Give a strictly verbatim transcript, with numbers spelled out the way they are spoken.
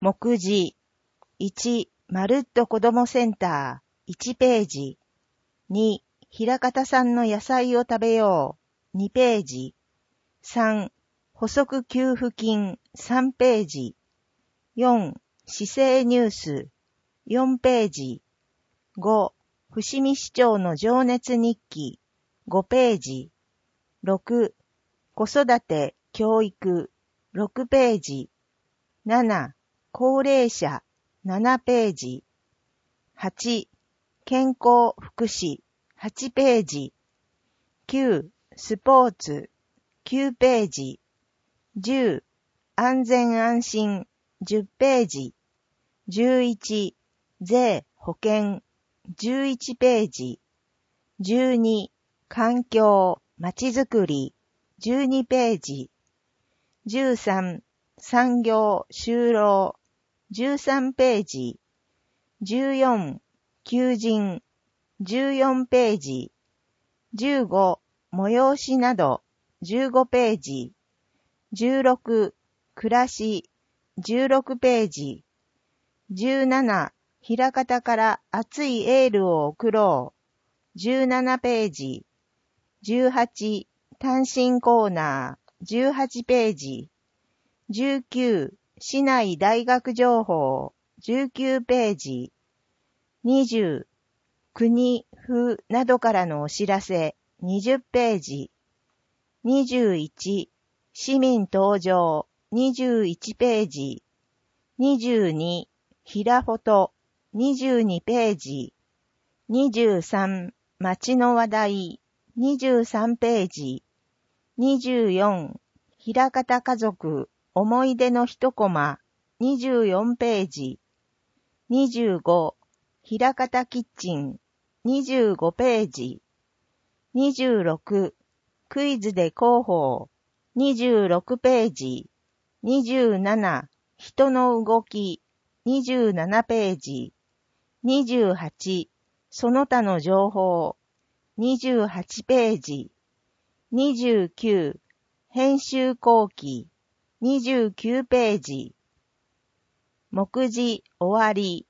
目次。いち、まるっと子どもセンター、いちページ。に、平方産の野菜を食べよう、にページ。さん、補足給付金、さんページ。よん、市政ニュース、よんページ。ご、伏見市長の情熱日記、ごページ。ろく、子育て、教育、ろくページ。なな、高齢者、ななページ。はち、健康福祉、はちページ。きゅう、スポーツ、きゅうページ。じゅう、安全安心、じゅっページ。じゅういち、税、保険、じゅういちページ。じゅうに、環境、まちづくり、じゅうにページ。じゅうさん、産業、就労、じゅうさんページ。じゅうよん、求人、じゅうよんページ。じゅうご、催しなど、じゅうごページ。じゅうろく、暮らし、じゅうろくページ。じゅうなな、平方から熱いエールを送ろう、じゅうななページ。じゅうはち、単身コーナー、じゅうはちページ。じゅうきゅう、市内大学情報、じゅうきゅうページ。にじゅう、国、府などからのお知らせ、にじゅうページ。にじゅういち、市民登場、にじゅういちページ。にじゅうに、平フォト、にじゅうにページ。にじゅうさん、街の話題、にじゅうさんページ。にじゅうよん、平方家族、思い出の一コマ、にじゅうよんページ。にじゅうご、平方キッチン、にじゅうごページ。にじゅうろく、クイズで広報、にじゅうろくページ。にじゅうなな、人の動き、にじゅうななページ。にじゅうはち、その他の情報、にじゅうはちページ。にじゅうきゅう、編集後期、にじゅうきゅうページ。目次終わり。